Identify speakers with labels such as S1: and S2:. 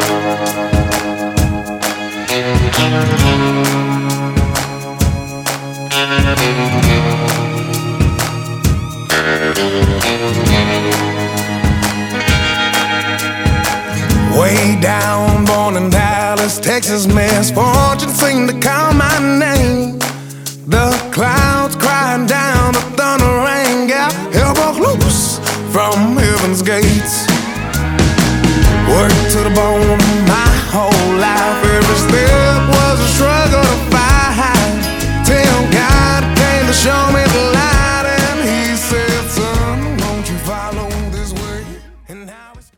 S1: Way down, born in Dallas, Texas, misfortune seemed to call my name. The clouds crying down, the thunder rang out, hell broke loose from heaven's gates. Worked to the bone my whole life, every step was a struggle to fight, till God came to show me the light.